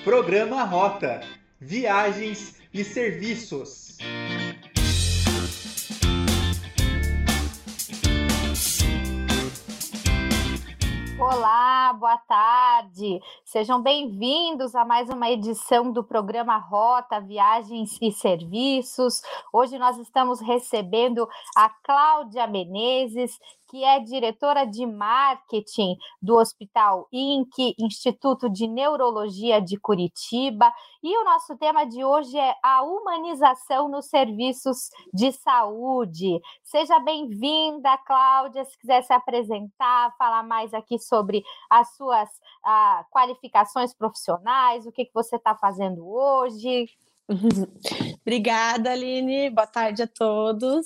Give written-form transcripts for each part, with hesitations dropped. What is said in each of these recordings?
Programa Rota, Viagens e Serviços. Olá, boa tarde. Sejam bem-vindos a mais uma edição do programa Rota, Viagens e Serviços. Hoje nós estamos recebendo a Cláudia Menezes, que é diretora de marketing do Hospital INC, Instituto de Neurologia de Curitiba. E o nosso tema de hoje é a humanização nos serviços de saúde. Seja bem-vinda, Cláudia. Se quiser se apresentar, falar mais aqui sobre as suas qualificações profissionais, o que você está fazendo hoje. Obrigada, Aline. Boa tarde a todos.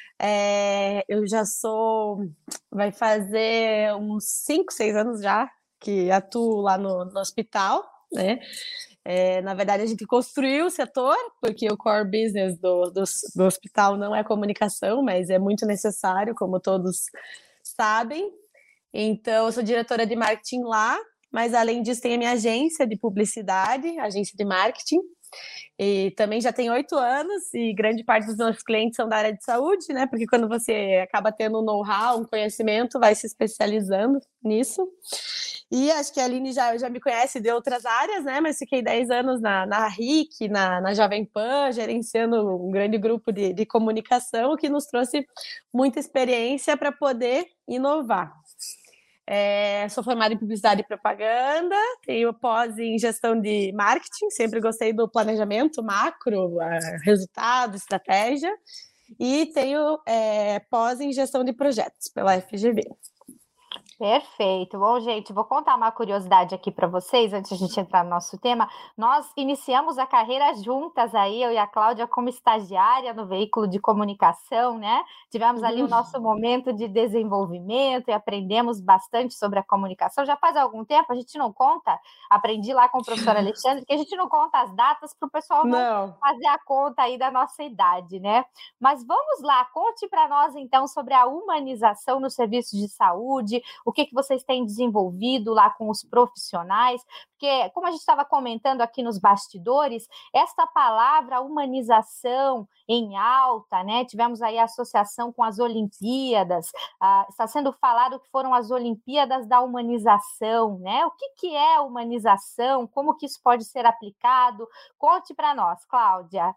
Eu já vai fazer uns 5, 6 anos já que atuo lá no hospital, né? Na verdade, a gente construiu o setor, porque o core business do hospital não é comunicação, mas é muito necessário, como todos sabem. Então, eu sou diretora de marketing lá, mas além disso tem a minha agência de publicidade, agência de marketing, e também já tem 8 anos, e grande parte dos meus clientes são da área de saúde, né? Porque quando você acaba tendo um know-how, um conhecimento, vai se especializando nisso. E acho que a Aline já me conhece de outras áreas, né? Mas fiquei 10 anos na RIC, na Jovem Pan, gerenciando um grande grupo de comunicação, que nos trouxe muita experiência para poder inovar. Sou formada em publicidade e propaganda, tenho pós em gestão de marketing, sempre gostei do planejamento macro, resultado, estratégia, e tenho pós em gestão de projetos pela FGV. Perfeito. Bom, gente, vou contar uma curiosidade aqui para vocês, antes de a gente entrar no nosso tema. Nós iniciamos a carreira juntas aí, eu e a Cláudia, como estagiária no veículo de comunicação, né? Tivemos ali o nosso momento de desenvolvimento e aprendemos bastante sobre a comunicação. Já faz algum tempo, a gente não conta, aprendi lá com o professor Alexandre, que a gente não conta as datas para o pessoal não fazer a conta aí da nossa idade, né? Mas vamos lá, conte para nós, então, sobre a humanização nos serviços de saúde, o que vocês têm desenvolvido lá com os profissionais, porque, como a gente estava comentando aqui nos bastidores, essa palavra humanização em alta, né? Tivemos aí a associação com as Olimpíadas, está sendo falado que foram as Olimpíadas da humanização, né? O que é humanização? Como que isso pode ser aplicado? Conte para nós, Cláudia.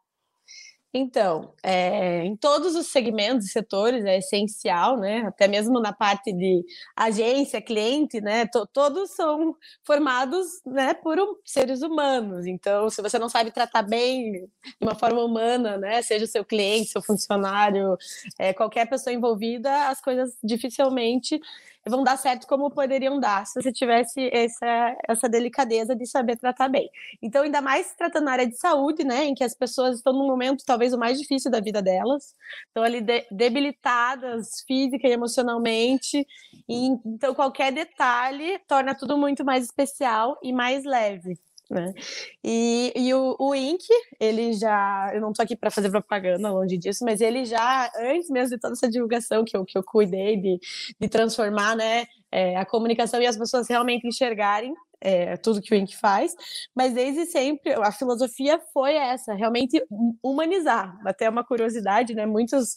Então, em todos os segmentos e setores é essencial, né? Até mesmo na parte de agência, cliente, né? Todos são formados, né, por seres humanos. Então, se você não sabe tratar bem de uma forma humana, né? Seja o seu cliente, seu funcionário, qualquer pessoa envolvida, as coisas dificilmente vão dar certo como poderiam dar se você tivesse essa delicadeza de saber tratar bem. Então, ainda mais tratando na área de saúde, né, em que as pessoas estão num momento talvez o mais difícil da vida delas, estão ali debilitadas física e emocionalmente, e então qualquer detalhe torna tudo muito mais especial e mais leve. Né? E o INC, ele já, eu não estou aqui para fazer propaganda, longe disso, mas ele já, antes mesmo de toda essa divulgação que eu cuidei de transformar, né, a comunicação e as pessoas realmente enxergarem tudo que o INC faz, mas desde sempre a filosofia foi essa, realmente humanizar. Até uma curiosidade, né, muitos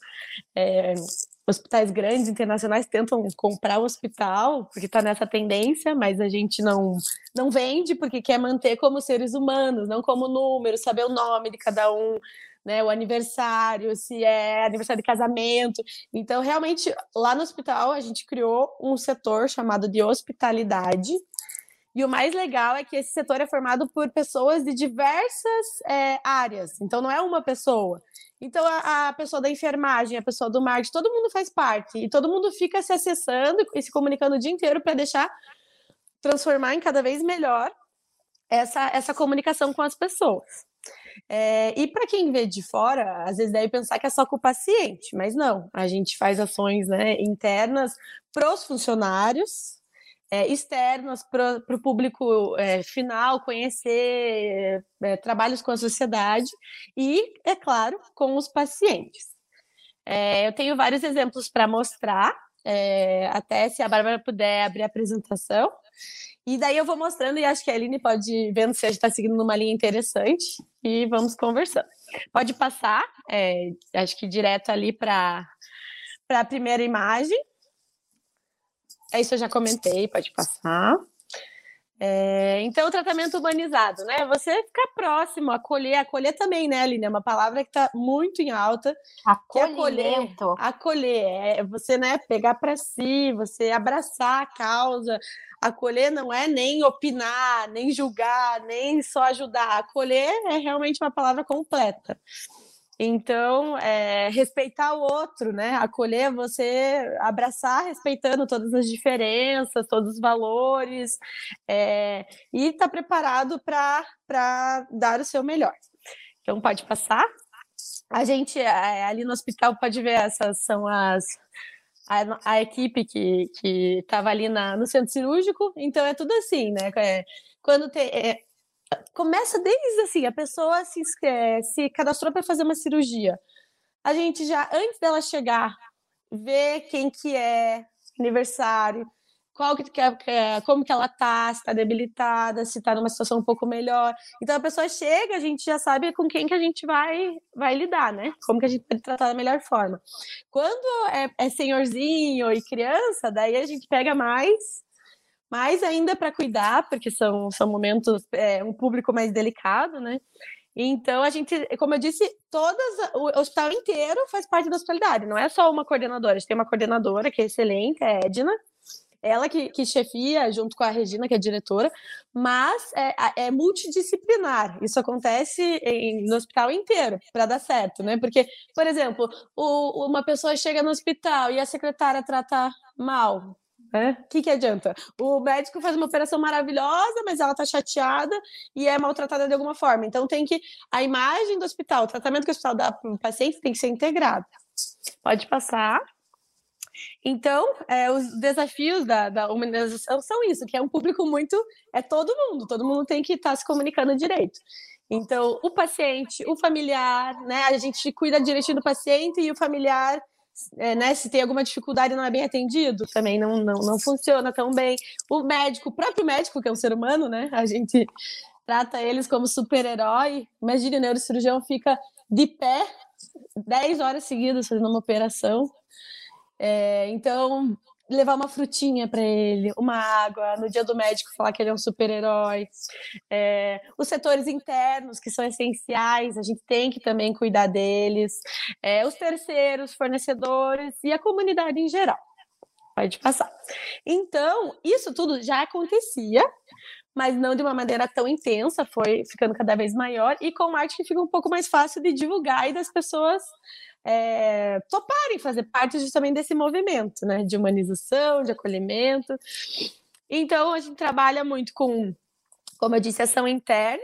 hospitais grandes, internacionais, tentam comprar o hospital, porque está nessa tendência, mas a gente não vende, porque quer manter como seres humanos, não como número, saber o nome de cada um, né, o aniversário, se é aniversário de casamento. Então, realmente, lá no hospital, a gente criou um setor chamado de hospitalidade, e o mais legal é que esse setor é formado por pessoas de diversas áreas, então não é uma pessoa. Então, a pessoa da enfermagem, a pessoa do marketing, todo mundo faz parte. E todo mundo fica se acessando e se comunicando o dia inteiro para transformar em cada vez melhor essa comunicação com as pessoas. E para quem vê de fora, às vezes deve pensar que é só com o paciente, mas não. A gente faz ações, né, internas para os funcionários, externas para o público final, conhecer trabalhos com a sociedade e, é claro, com os pacientes. Eu tenho vários exemplos para mostrar, até se a Bárbara puder abrir a apresentação. E daí eu vou mostrando, e acho que a Aline pode ir vendo se a gente está seguindo numa linha interessante, e vamos conversando. Pode passar, acho que direto ali para a primeira imagem. Isso eu já comentei, pode passar. Então, o tratamento humanizado, né? Você ficar próximo, acolher também, né, Aline? É uma palavra que está muito em alta. Acolhimento. Acolher, você, né, pegar para si, você abraçar a causa. Acolher não é nem opinar, nem julgar, nem só ajudar. Acolher é realmente uma palavra completa. Então, respeitar o outro, né? Acolher, você abraçar respeitando todas as diferenças, todos os valores, e estar preparado para dar o seu melhor. Então, pode passar. A gente, ali no hospital, pode ver, essas são a equipe que estava ali no centro cirúrgico. Então, é tudo assim, né? Quando tem... começa desde assim, a pessoa se cadastrou para fazer uma cirurgia. A gente já, antes dela chegar, vê quem que é, aniversário, como que ela tá, se está debilitada, se está numa situação um pouco melhor. Então a pessoa chega, a gente já sabe com quem que a gente vai lidar, né? Como que a gente pode tratar da melhor forma. Quando é senhorzinho e criança, daí a gente pega mais ainda para cuidar, porque são momentos, um público mais delicado, né? Então, a gente, como eu disse, o hospital inteiro faz parte da hospitalidade, não é só uma coordenadora, a gente tem uma coordenadora que é excelente, é a Edna, ela que chefia, junto com a Regina, que é diretora, mas é multidisciplinar, isso acontece no hospital inteiro, para dar certo, né? Porque, por exemplo, uma pessoa chega no hospital e a secretária trata mal, o que adianta? O médico faz uma operação maravilhosa, mas ela está chateada e é maltratada de alguma forma. Então, a imagem do hospital, o tratamento que o hospital dá para o paciente tem que ser integrado. Pode passar. Então, os desafios da humanização são isso, que é um público muito... todo mundo tem que estar se comunicando direito. Então, o paciente, o familiar, né? A gente cuida direitinho do paciente e o familiar... né, se tem alguma dificuldade e não é bem atendido, também não funciona tão bem. O próprio médico, que é um ser humano, né, a gente trata eles como super-herói. Imagine, o neurocirurgião fica de pé 10 horas seguidas fazendo uma operação. Então, levar uma frutinha para ele, uma água, no dia do médico falar que ele é um super-herói. Os setores internos, que são essenciais, a gente tem que também cuidar deles. Os terceiros, fornecedores e a comunidade em geral. Pode passar. Então, isso tudo já acontecia, mas não de uma maneira tão intensa, foi ficando cada vez maior, e com marketing fica um pouco mais fácil de divulgar e das pessoas toparem fazer parte justamente desse movimento, né, de humanização, de acolhimento. Então, a gente trabalha muito com, como eu disse, ação interna.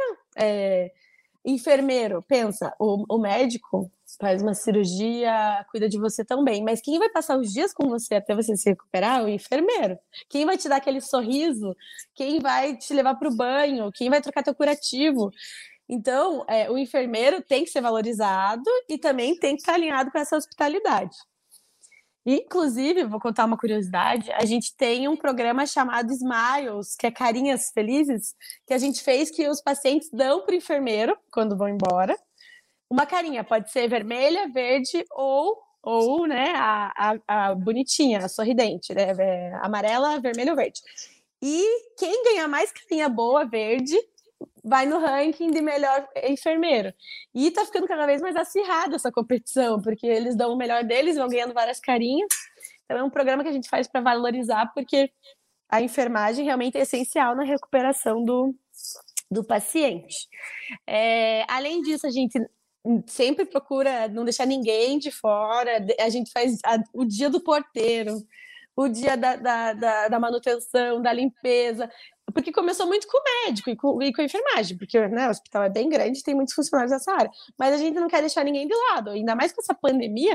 Enfermeiro, pensa, o médico faz uma cirurgia, cuida de você também, mas quem vai passar os dias com você até você se recuperar? O enfermeiro. Quem vai te dar aquele sorriso? Quem vai te levar para o banho? Quem vai trocar teu curativo? Então, o enfermeiro tem que ser valorizado e também tem que estar alinhado com essa hospitalidade. Inclusive, vou contar uma curiosidade, a gente tem um programa chamado Smiles, que é carinhas felizes, que a gente fez, que os pacientes dão para o enfermeiro, quando vão embora, uma carinha, pode ser vermelha, verde ou né, a bonitinha, a sorridente, né, amarela, vermelha ou verde. E quem ganhar mais carinha boa, verde, vai no ranking de melhor enfermeiro. E tá ficando cada vez mais acirrada essa competição, porque eles dão o melhor deles, vão ganhando várias carinhas. Então é um programa que a gente faz para valorizar, porque a enfermagem realmente é essencial na recuperação do paciente. Além disso, a gente sempre procura não deixar ninguém de fora. A gente faz o dia do porteiro, o dia da manutenção, da limpeza, porque começou muito com o médico e com a enfermagem, porque, né, o hospital é bem grande, tem muitos funcionários nessa área, mas a gente não quer deixar ninguém de lado, ainda mais com essa pandemia.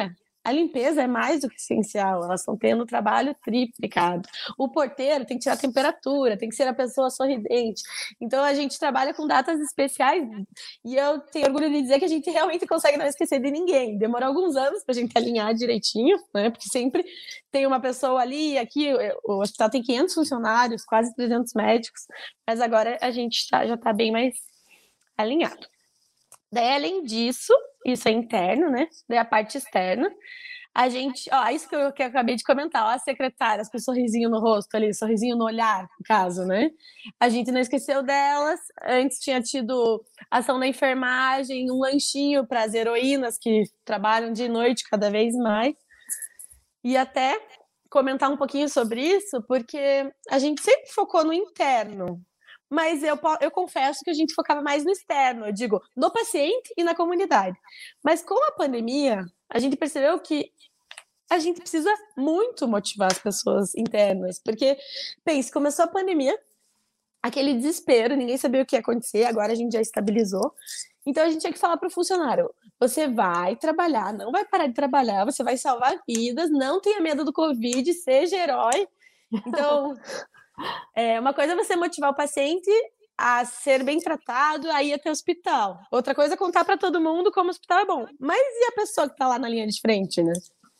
A limpeza é mais do que essencial, elas estão tendo trabalho triplicado. O porteiro tem que tirar a temperatura, tem que ser a pessoa sorridente. Então, a gente trabalha com datas especiais e eu tenho orgulho de dizer que a gente realmente consegue não esquecer de ninguém. Demorou alguns anos para a gente alinhar direitinho, né? Porque sempre tem uma pessoa ali, aqui o hospital tem 500 funcionários, quase 300 médicos, mas agora a gente já está bem mais alinhado. Daí, além disso, isso é interno, né? Daí a parte externa, a gente, isso que eu acabei de comentar, ó, a secretária, com o sorrisinho no rosto ali, sorrisinho no olhar, no caso, né? A gente não esqueceu delas. Antes tinha tido ação da enfermagem, um lanchinho para as heroínas que trabalham de noite cada vez mais. E até comentar um pouquinho sobre isso, porque a gente sempre focou no interno, mas eu confesso que a gente focava mais no externo, eu digo, no paciente e na comunidade. Mas com a pandemia, a gente percebeu que a gente precisa muito motivar as pessoas internas, porque, pense, começou a pandemia, aquele desespero, ninguém sabia o que ia acontecer, agora a gente já estabilizou, então a gente tinha que falar para o funcionário, você vai trabalhar, não vai parar de trabalhar, você vai salvar vidas, não tenha medo do Covid, seja herói. Então, uma coisa é você motivar o paciente a ser bem tratado, a ir até o hospital. Outra coisa é contar para todo mundo como o hospital é bom. Mas e a pessoa que está lá na linha de frente, né?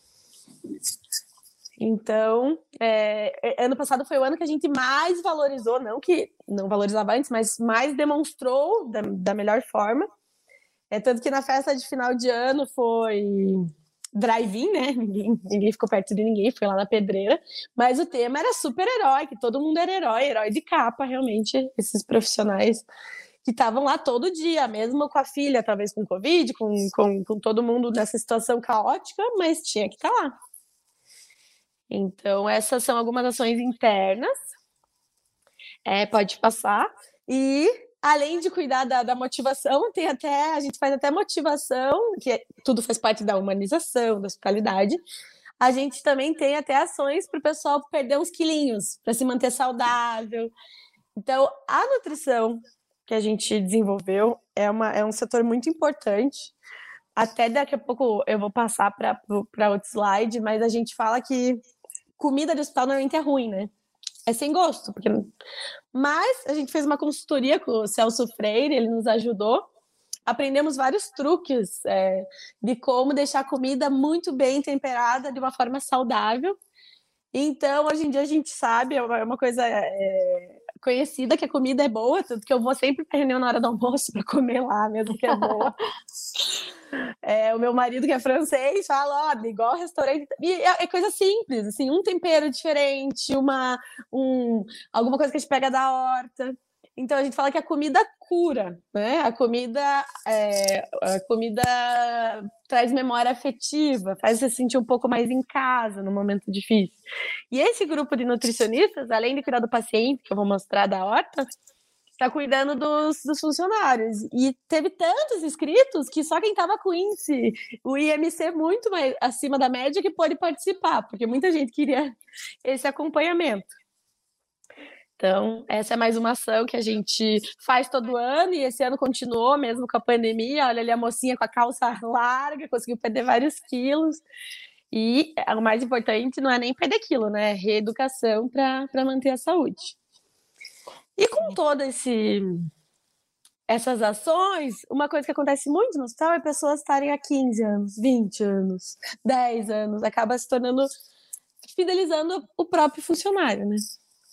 Então, ano passado foi o ano que a gente mais valorizou, não que não valorizava antes, mas mais demonstrou da melhor forma. Tanto que na festa de final de ano foi drive-in, né? Ninguém ficou perto de ninguém, foi lá na Pedreira. Mas o tema era super-herói, que todo mundo era herói de capa, realmente, esses profissionais que estavam lá todo dia, mesmo com a filha, talvez com Covid, com todo mundo nessa situação caótica, mas tinha que estar lá. Então, essas são algumas ações internas. Pode passar. E, além de cuidar da motivação, a gente faz até motivação, que tudo faz parte da humanização, da hospitalidade. A gente também tem até ações para o pessoal perder uns quilinhos, para se manter saudável. Então, a nutrição que a gente desenvolveu é um setor muito importante. Até daqui a pouco eu vou passar para outro slide, mas a gente fala que comida de hospital normalmente é ruim, né? É sem gosto. Mas a gente fez uma consultoria com o Celso Freire, ele nos ajudou. Aprendemos vários truques de como deixar a comida muito bem temperada de uma forma saudável. Então, hoje em dia a gente sabe, é uma coisa conhecida que a comida é boa, tanto que eu vou sempre para reunião na hora do almoço para comer lá, mesmo que é boa. O meu marido, que é francês, fala, igual restaurante. E é coisa simples, assim, um tempero diferente, alguma coisa que a gente pega da horta. Então, a gente fala que a comida cura, né? A comida traz memória afetiva, faz você se sentir um pouco mais em casa no momento difícil. E esse grupo de nutricionistas, além de cuidar do paciente, que eu vou mostrar da horta, está cuidando dos funcionários. E teve tantos inscritos que só quem estava com o IMC muito mais acima da média que pôde participar, porque muita gente queria esse acompanhamento. Então, essa é mais uma ação que a gente faz todo ano, e esse ano continuou, mesmo com a pandemia. Olha ali a mocinha com a calça larga, conseguiu perder vários quilos. E o mais importante não é nem perder quilo, né? É reeducação para manter a saúde. E com todas essas ações, uma coisa que acontece muito no hospital é pessoas estarem há 15 anos, 20 anos, 10 anos, acaba se tornando, fidelizando o próprio funcionário, né?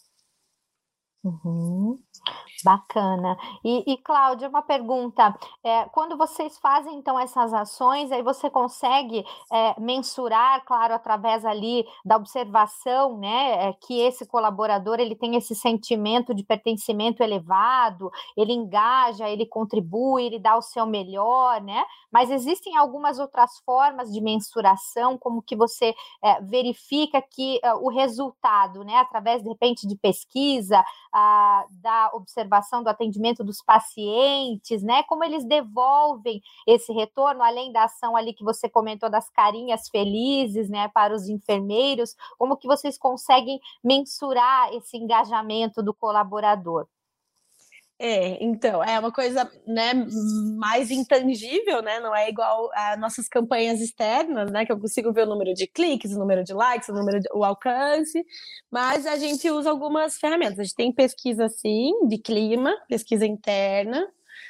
Uhum. Bacana. E Cláudia, uma pergunta. Quando vocês fazem, então, essas ações, aí você consegue mensurar, claro, através ali da observação, né, que esse colaborador, ele tem esse sentimento de pertencimento elevado, ele engaja, ele contribui, ele dá o seu melhor, né? Mas existem algumas outras formas de mensuração, como que você verifica que o resultado, né, através, de repente, de pesquisa, da observação do atendimento dos pacientes, né? Como eles devolvem esse retorno, além da ação ali que você comentou das carinhas felizes, né, para os enfermeiros, como que vocês conseguem mensurar esse engajamento do colaborador? Então, é uma coisa, né, mais intangível, né, não é igual a nossas campanhas externas, né, que eu consigo ver o número de cliques, o número de likes, o alcance, mas a gente usa algumas ferramentas. A gente tem pesquisa, sim, de clima, pesquisa interna.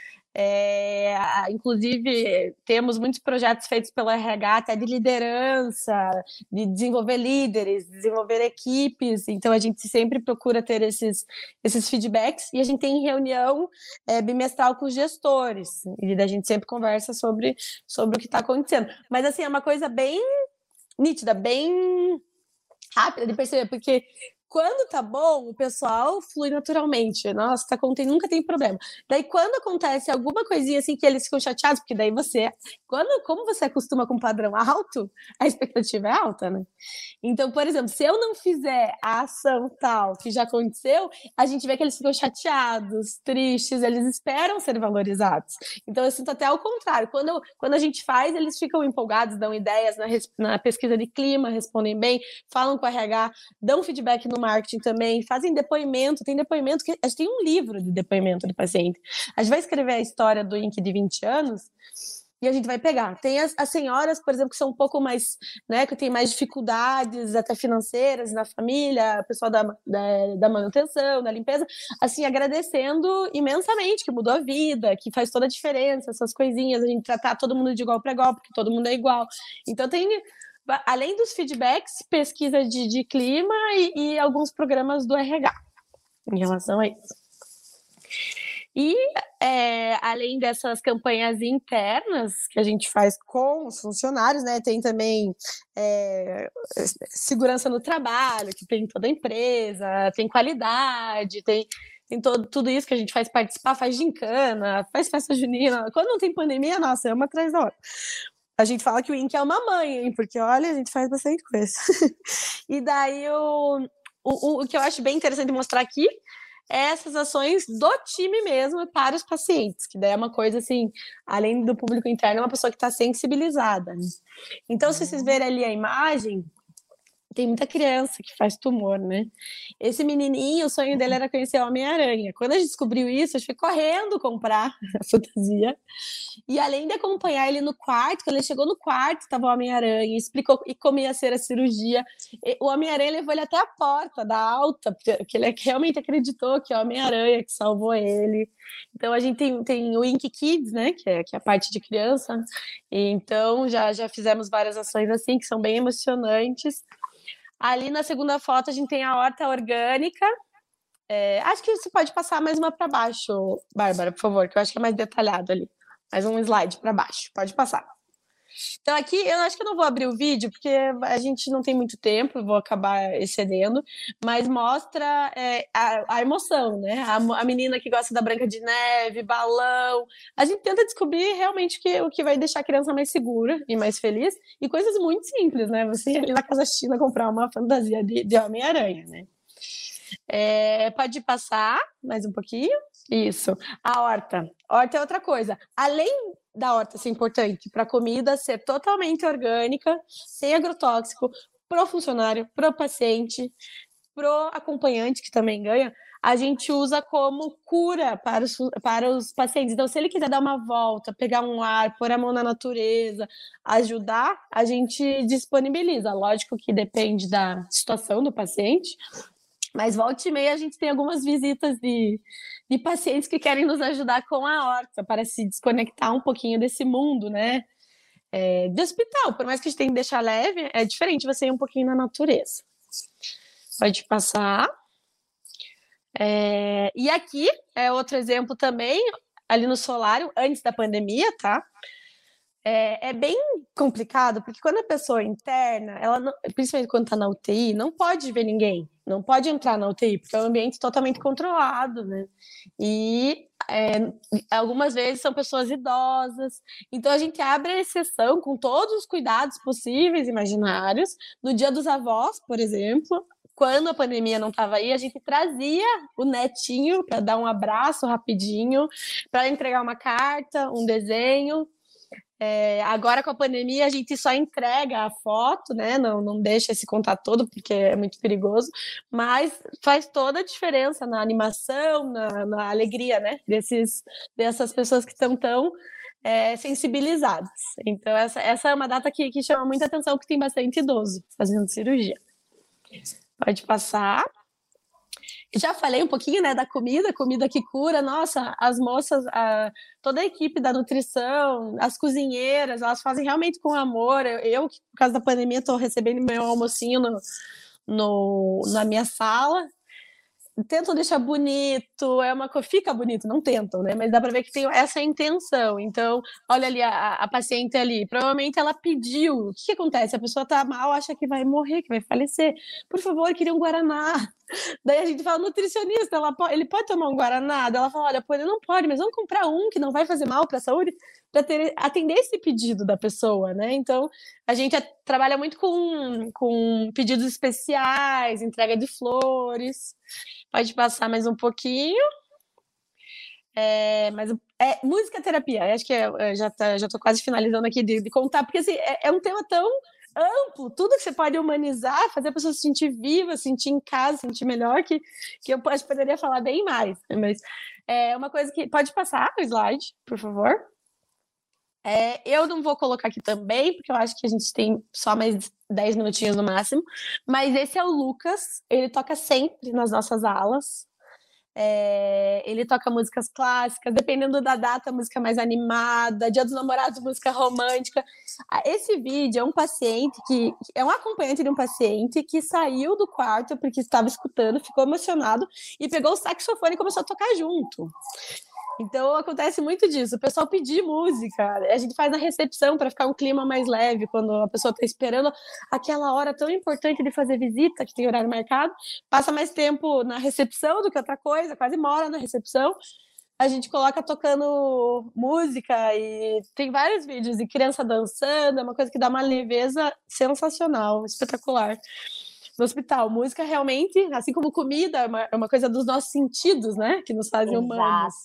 Inclusive, temos muitos projetos feitos pelo RH, até de liderança, de desenvolver líderes, desenvolver equipes. Então, a gente sempre procura ter esses feedbacks e a gente tem reunião bimestral com os gestores. E a gente sempre conversa sobre o que está acontecendo. Mas, assim, é uma coisa bem nítida, bem rápida de perceber, porque quando tá bom, o pessoal flui naturalmente. Nossa, tá contente, nunca tem problema. Daí, quando acontece alguma coisinha assim que eles ficam chateados, porque daí como você acostuma com um padrão alto, a expectativa é alta, né? Então, por exemplo, se eu não fizer a ação tal que já aconteceu, a gente vê que eles ficam chateados, tristes, eles esperam ser valorizados. Então, eu sinto até ao contrário. Quando a gente faz, eles ficam empolgados, dão ideias na pesquisa de clima, respondem bem, falam com o RH, dão feedback no marketing também, fazem depoimento, tem depoimento, a gente tem um livro de depoimento de paciente. A gente vai escrever a história do INC de 20 anos e a gente vai pegar. Tem as senhoras, por exemplo, que são um pouco mais, né, que tem mais dificuldades até financeiras na família, o pessoal da manutenção, da limpeza, assim, agradecendo imensamente, que mudou a vida, que faz toda a diferença, essas coisinhas, a gente tratar todo mundo de igual para igual, porque todo mundo é igual. Então tem, além dos feedbacks, pesquisa de clima e alguns programas do RH em relação a isso. E, além dessas campanhas internas que a gente faz com os funcionários, né, tem também segurança no trabalho, que tem toda a empresa, tem qualidade, tem tudo isso que a gente faz participar, faz gincana, faz festa junina. Quando não tem pandemia, nossa, é uma atrás da outra. A gente fala que o INC é uma mãe, hein? Porque, olha, a gente faz bastante coisa. E daí, o que eu acho bem interessante mostrar aqui é essas ações do time mesmo para os pacientes, que daí é uma coisa, assim, além do público interno, é uma pessoa que está sensibilizada, né? Então, se vocês verem ali a imagem, tem muita criança que faz tumor, né? Esse menininho, o sonho dele era conhecer o Homem-Aranha. Quando a gente descobriu isso, a gente foi correndo comprar a fantasia. E além de acompanhar ele no quarto, quando ele chegou no quarto, estava o Homem-Aranha, explicou como ia ser a cirurgia. O Homem-Aranha levou ele até a porta da alta, porque ele realmente acreditou que é o Homem-Aranha que salvou ele. Então, a gente tem o INC Kids, né, que é a parte de criança. E então, já fizemos várias ações assim, que são bem emocionantes. Ali na segunda foto, a gente tem a horta orgânica. Acho que você pode passar mais uma para baixo, Bárbara, por favor, que eu acho que é mais detalhado ali. Mais um slide para baixo, pode passar. Então, aqui, eu acho que eu não vou abrir o vídeo, porque a gente não tem muito tempo, vou acabar excedendo, mas mostra a emoção, né? A menina que gosta da Branca de Neve, balão. A gente tenta descobrir realmente o que vai deixar a criança mais segura e mais feliz, e coisas muito simples, né? Você ir ali na Casa China comprar uma fantasia de Homem-Aranha, né? Pode passar mais um pouquinho. Isso. A horta. Horta é outra coisa. Além da horta ser importante para a comida ser totalmente orgânica, sem agrotóxico, pro funcionário, pro paciente, pro acompanhante, que também ganha, a gente usa como cura para os pacientes. Então, se ele quiser dar uma volta, pegar um ar, pôr a mão na natureza, ajudar, a gente disponibiliza. Lógico que depende da situação do paciente, mas volta e meia a gente tem algumas visitas de pacientes que querem nos ajudar com a horta, para se desconectar um pouquinho desse mundo, né? De hospital, por mais que a gente tenha que deixar leve, é diferente você ir um pouquinho na natureza. Pode passar. E aqui é outro exemplo também, ali no solário, antes da pandemia, tá? É bem complicado, porque quando a pessoa é interna, ela não, principalmente quando está na UTI, não pode ver ninguém, não pode entrar na UTI, porque é um ambiente totalmente controlado, né? E algumas vezes são pessoas idosas, então a gente abre a exceção com todos os cuidados possíveis, imaginários. No Dia dos Avós, por exemplo, quando a pandemia não estava aí, a gente trazia o netinho para dar um abraço rapidinho, para entregar uma carta, um desenho. Agora com a pandemia a gente só entrega a foto, né? Não deixa esse contato todo porque é muito perigoso, mas faz toda a diferença na animação, na alegria, né? Dessas pessoas que estão tão sensibilizadas. Então essa é uma data que chama muita atenção, que tem bastante idoso fazendo cirurgia. Pode passar. Já falei um pouquinho, né, da comida que cura. Nossa, as moças, toda a equipe da nutrição, as cozinheiras, elas fazem realmente com amor. Eu por causa da pandemia, estou recebendo meu almocinho na minha sala. Tentam deixar bonito, fica bonito, não tentam, né? Mas dá para ver que tem essa intenção. Então, olha ali a paciente ali, provavelmente ela pediu. O que acontece? A pessoa tá mal, acha que vai morrer, que vai falecer. Por favor, queria um guaraná. Daí a gente fala, nutricionista, ele pode tomar um guaraná? Daí ela fala, olha, ele não pode, mas vamos comprar um que não vai fazer mal para a saúde, para atender esse pedido da pessoa, né? Então, a gente trabalha muito com pedidos especiais, entrega de flores. Pode passar mais um pouquinho. Música terapia. Acho que já estou quase finalizando aqui de contar, porque assim, é um tema tão amplo, tudo que você pode humanizar, fazer a pessoa se sentir viva, sentir em casa, sentir melhor, que eu poderia falar bem mais. Mas é uma coisa que... Pode passar o slide, por favor. Eu não vou colocar aqui também, porque eu acho que a gente tem só mais 10 minutinhos no máximo, mas esse é o Lucas, ele toca sempre nas nossas aulas. Ele toca músicas clássicas, dependendo da data, música mais animada, Dia dos Namorados, música romântica. Esse vídeo é um paciente que é um acompanhante de um paciente que saiu do quarto porque estava escutando, ficou emocionado e pegou o saxofone e começou a tocar junto. Então acontece muito disso, o pessoal pedir música, a gente faz na recepção para ficar um clima mais leve, quando a pessoa está esperando aquela hora tão importante de fazer visita, que tem horário marcado, passa mais tempo na recepção do que outra coisa, quase mora na recepção, a gente coloca tocando música e tem vários vídeos de criança dançando, é uma coisa que dá uma leveza sensacional, espetacular. No hospital, música realmente, assim como comida, é uma coisa dos nossos sentidos, né? Que nos fazem humanos.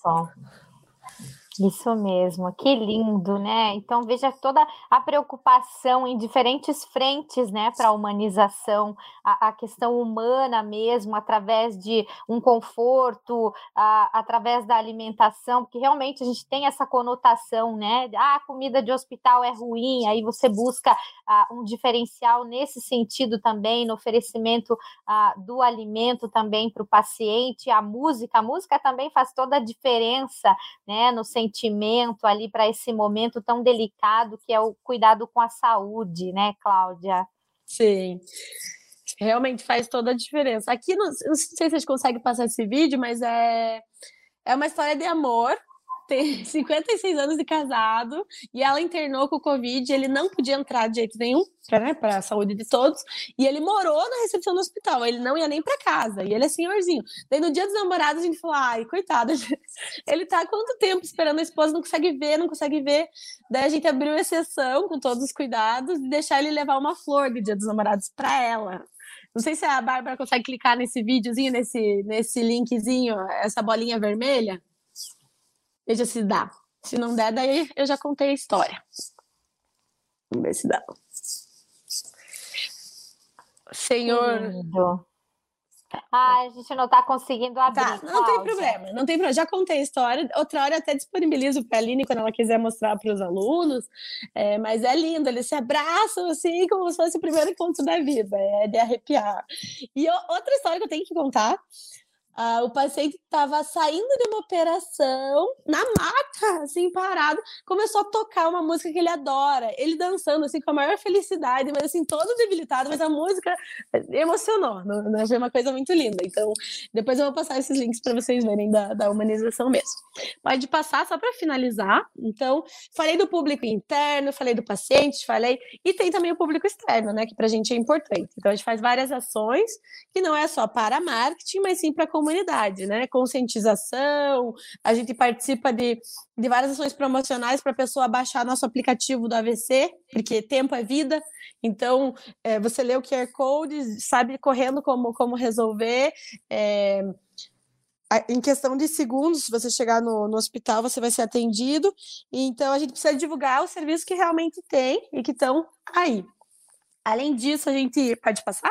Isso mesmo, que lindo, né? Então veja toda a preocupação em diferentes frentes, né, para a humanização, a questão humana mesmo, através de um conforto, através da alimentação, porque realmente a gente tem essa conotação, né? A comida de hospital é ruim, aí você busca um diferencial nesse sentido também, no oferecimento do alimento também para o paciente, a música também faz toda a diferença, né, no sentimento ali para esse momento tão delicado que é o cuidado com a saúde, né, Cláudia? Sim, realmente faz toda a diferença. Aqui, não sei se vocês conseguem passar esse vídeo, mas é uma história de amor. Tem 56 anos de casado e ela internou com o Covid, ele não podia entrar de jeito nenhum, para a saúde de todos, e ele morou na recepção do hospital, ele não ia nem para casa, e ele é senhorzinho. Daí no Dia dos Namorados a gente falou, ai, coitado, ele tá há quanto tempo esperando a esposa, não consegue ver. Daí a gente abriu exceção com todos os cuidados e deixar ele levar uma flor do Dia dos Namorados para ela. Não sei se a Bárbara consegue clicar nesse videozinho, nesse linkzinho, essa bolinha vermelha. Veja se dá. Se não der, daí eu já contei a história. Vamos ver se dá. Senhor... A gente não está conseguindo abrir. Tá, não tem problema. Já contei a história. Outra hora eu até disponibilizo para a Aline quando ela quiser mostrar para os alunos. Mas é lindo, eles se abraçam assim, como se fosse o primeiro encontro da vida. É de arrepiar. E outra história que eu tenho que contar. O paciente estava saindo de uma operação, na maca, assim, parado, começou a tocar uma música que ele adora, ele dançando, assim, com a maior felicidade, mas, assim, todo debilitado, mas a música emocionou, né? Foi uma coisa muito linda. Então, depois eu vou passar esses links para vocês verem da humanização mesmo. Pode passar, só para finalizar. Então, falei do público interno, falei do paciente, e tem também o público externo, né, que para a gente é importante. Então, a gente faz várias ações, que não é só para marketing, mas sim para a comunidade, né? Conscientização, a gente participa de várias ações promocionais para a pessoa baixar nosso aplicativo do AVC, porque tempo é vida, então você lê o QR Code, sabe correndo como resolver, em questão de segundos, se você chegar no hospital, você vai ser atendido. Então, a gente precisa divulgar os serviços que realmente tem e que estão aí. Além disso, a gente pode passar?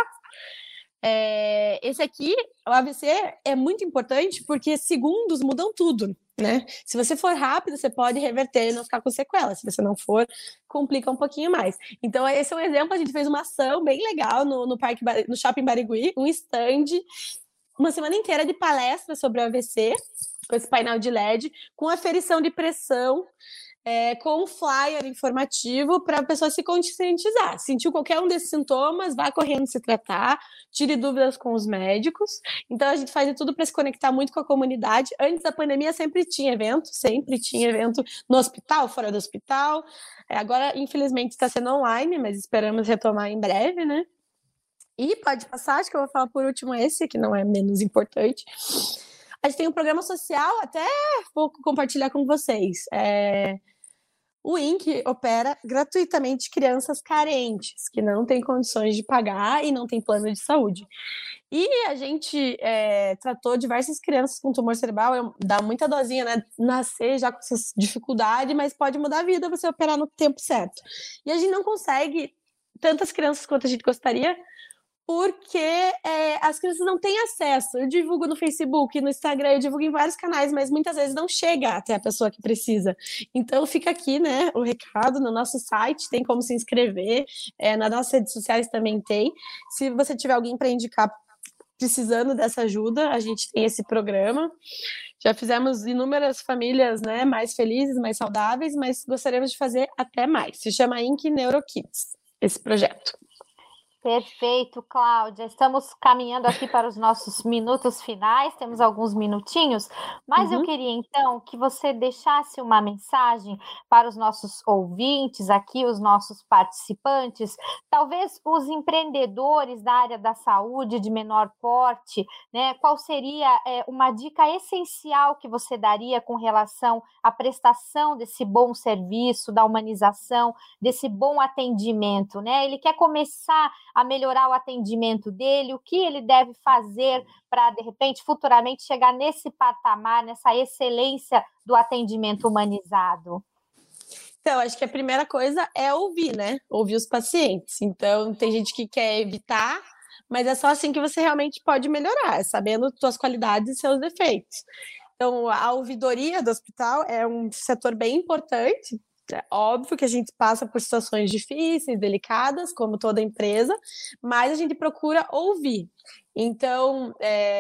Esse aqui, o AVC, é muito importante porque segundos mudam tudo, né? Se você for rápido, você pode reverter e não ficar com sequelas. Se você não for, complica um pouquinho mais. Então, esse é um exemplo. A gente fez uma ação bem legal no Shopping Barigui, um stand, uma semana inteira de palestras sobre o AVC, com esse painel de LED, com aferição de pressão, com um flyer informativo para a pessoa se conscientizar. Sentiu qualquer um desses sintomas, vá correndo se tratar, tire dúvidas com os médicos. Então, a gente faz tudo para se conectar muito com a comunidade. Antes da pandemia, sempre tinha evento no hospital, fora do hospital. Agora, infelizmente, está sendo online, mas esperamos retomar em breve, né? E pode passar, acho que eu vou falar por último esse, que não é menos importante. A gente tem um programa social, até vou compartilhar com vocês. O INCE opera gratuitamente crianças carentes, que não têm condições de pagar e não têm plano de saúde. E a gente tratou diversas crianças com tumor cerebral, dá muita dosinha, né? Nascer já com essas dificuldades, mas pode mudar a vida você operar no tempo certo. E a gente não consegue tantas crianças quanto a gente gostaria, porque as crianças não têm acesso. Eu divulgo no Facebook, no Instagram, eu divulgo em vários canais, mas muitas vezes não chega até a pessoa que precisa. Então fica aqui, né, o recado. No nosso site tem como se inscrever, nas nossas redes sociais também tem. Se você tiver alguém para indicar precisando dessa ajuda, a gente tem esse programa. Já fizemos inúmeras famílias, né, mais felizes, mais saudáveis, mas gostaríamos de fazer até mais. Se chama INCE NeuroKids, esse projeto. Perfeito, Cláudia. Estamos caminhando aqui para os nossos minutos finais, temos alguns minutinhos, mas eu queria então que você deixasse uma mensagem para os nossos ouvintes aqui, os nossos participantes, talvez os empreendedores da área da saúde de menor porte, né? Qual seria uma dica essencial que você daria com relação à prestação desse bom serviço, da humanização, desse bom atendimento, né? Ele quer começar a melhorar o atendimento dele, o que ele deve fazer para, de repente, futuramente chegar nesse patamar, nessa excelência do atendimento humanizado? Então, acho que a primeira coisa é ouvir, né? Ouvir os pacientes. Então, tem gente que quer evitar, mas é só assim que você realmente pode melhorar, sabendo suas qualidades e seus defeitos. Então, a ouvidoria do hospital é um setor bem importante. É óbvio que a gente passa por situações difíceis, delicadas, como toda empresa, mas a gente procura ouvir. Então,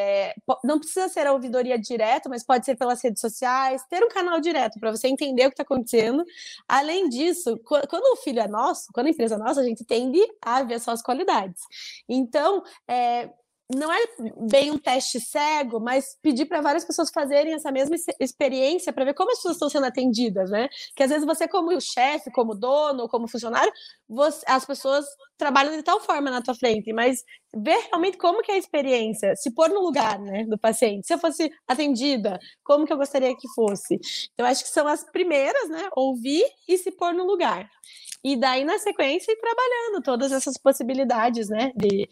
não precisa ser a ouvidoria direta, mas pode ser pelas redes sociais, ter um canal direto para você entender o que está acontecendo. Além disso, quando o filho é nosso, quando a empresa é nossa, a gente tende a ver só as qualidades. Então, não é bem um teste cego, mas pedir para várias pessoas fazerem essa mesma experiência para ver como as pessoas estão sendo atendidas, né? Que às vezes você, como chefe, como dono, ou como funcionário, as pessoas trabalham de tal forma na tua frente, mas ver realmente como que é a experiência, se pôr no lugar, né, do paciente. Se eu fosse atendida, como que eu gostaria que fosse? Então, acho que são as primeiras, né? Ouvir e se pôr no lugar. E daí, na sequência, ir trabalhando todas essas possibilidades, né, de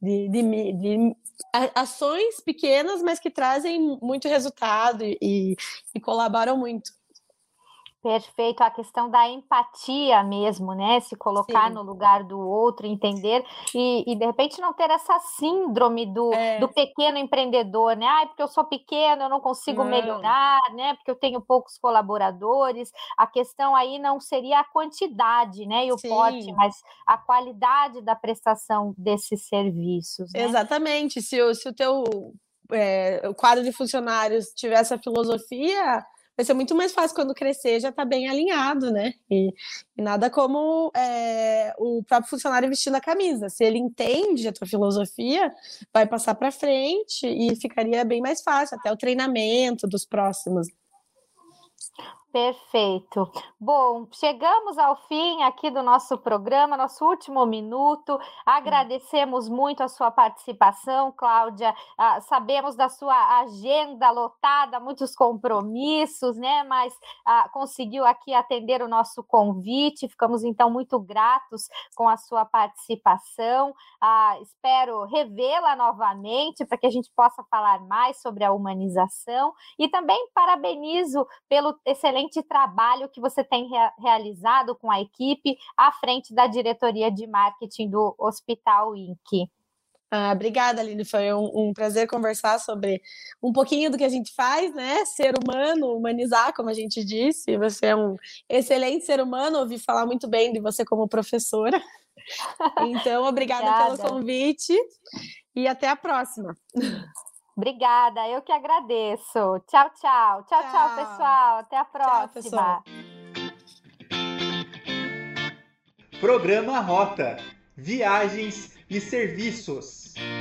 ações pequenas, mas que trazem muito resultado e colaboram muito. Perfeito, a questão da empatia mesmo, né? Se colocar no lugar do outro, entender e de repente não ter essa síndrome do pequeno empreendedor, né? Porque eu sou pequeno, eu não consigo melhorar, né? Porque eu tenho poucos colaboradores. A questão aí não seria a quantidade, né? E o porte, mas a qualidade da prestação desses serviços, né? Exatamente. Se o teu quadro de funcionários tiver essa filosofia, vai ser muito mais fácil quando crescer, já está bem alinhado, né? E nada como o próprio funcionário vestindo a camisa. Se ele entende a tua filosofia, vai passar para frente e ficaria bem mais fácil, até o treinamento dos próximos. Perfeito. Bom, chegamos ao fim aqui do nosso programa, nosso último minuto. Agradecemos muito a sua participação, Cláudia. Sabemos da sua agenda lotada, muitos compromissos, né? Mas conseguiu aqui atender o nosso convite. Ficamos, então, muito gratos com a sua participação. Espero revê-la novamente para que a gente possa falar mais sobre a humanização. E também parabenizo pelo excelente trabalho que você tem realizado com a equipe à frente da diretoria de marketing do Hospital INC. Obrigada, Aline. Foi um prazer conversar sobre um pouquinho do que a gente faz, né? Ser humano, humanizar, como a gente disse. Você é um excelente ser humano. Ouvi falar muito bem de você como professora. Então, obrigada pelo convite e até a próxima. Obrigada, eu que agradeço. Tchau, tchau. Tchau, tchau, pessoal. Até a próxima. Tchau, Programa Rota, Viagens e Serviços.